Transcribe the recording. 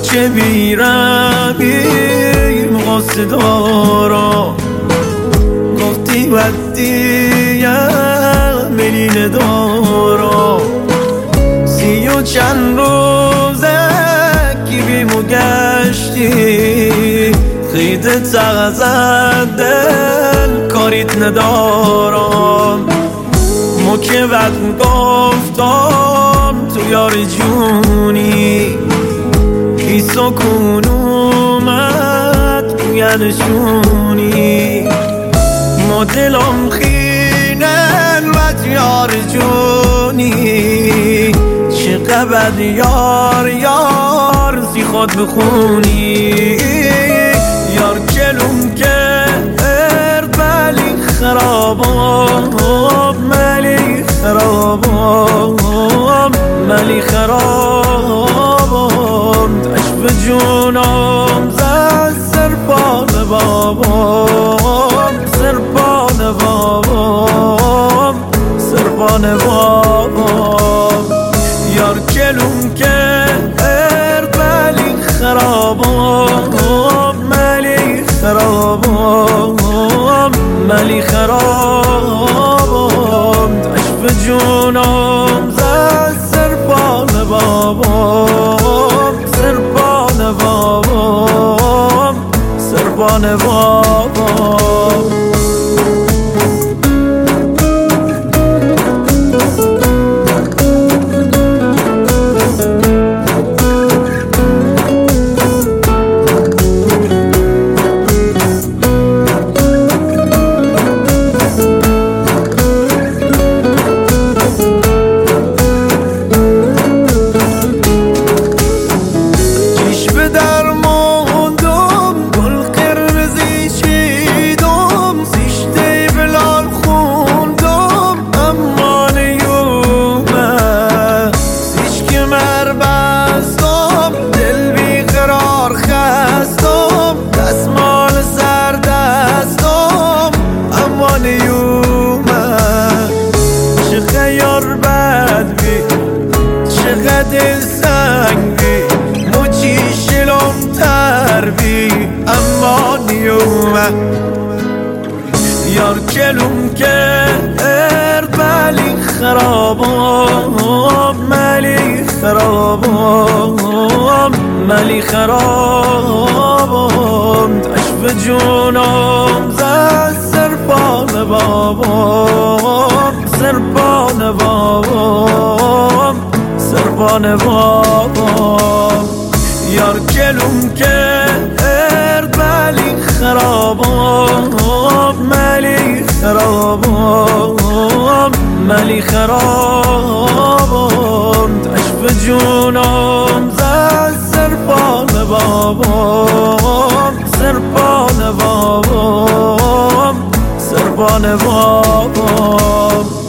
چه بیرمیم غصه دارا گفتی بدیم ملین دارا 30 و چند روزه کی بیمو گشتی خیده تغزد دل کاریت ندارم مو که بد گفتم تو یار جونی بی سکون اومد بوینشونی ما دلم خینن و یار جونی چقدر یار یار زی خود بخونی یار کلوم که ملی خرابم ملی خرابم ملی خرابم عشق جونم زد سرپان بابام سرپان بابام سرپان بابام یار کلوم که ملی خرابم ملی خرابم ملی خرابم عشق جونم زد سرپان بابام سرپان بابام سرپان بابام چقدر سنگ بی موچی شلوم تر بی اما نیومه یار کلوم که ملی خرابم ملی خرابم ملی خرابم عشق جونم زد سرپان بابام سرپان بابام سرپان بابام یار کلوم که ملی خرابم ملی خرابم ملی خرابم عشق جونم زد سرپان بابام سرپان بابام سرپان بابام